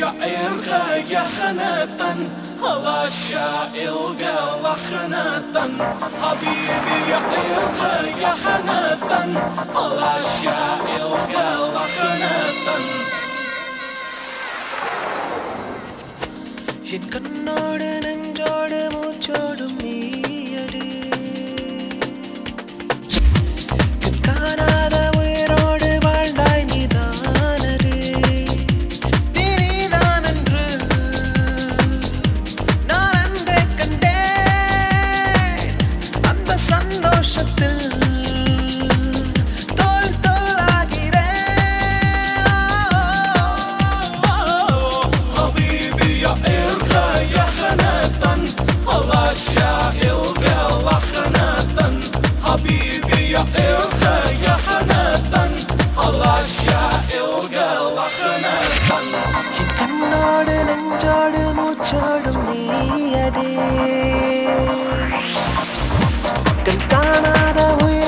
يا إرغى يا خناطا هلا الشائل قال خناطا حبيبي يا إرغى يا خناطا هلا الشائل قال خناطا என் கண்ணோடு நெஞ்சோடு மூச்சோடும் நீயடி காணாத உயிரோடு வாழ்ந்தாய் நீதானடி நீதான் என்று நான் அன்றே கண்டேன் அந்த சந்தோஷத்தில் தோல் தோலாகிறேன் حبيبي يا إرغى يا خناطا الله الشائل قال خناطا حبيبي يا إرغى يا خناطا الله الشائل قال خناطا என் கண்ணோடு நெஞ்சோடு மூச்சோடும் நீயடே கண் காணாத உயிர்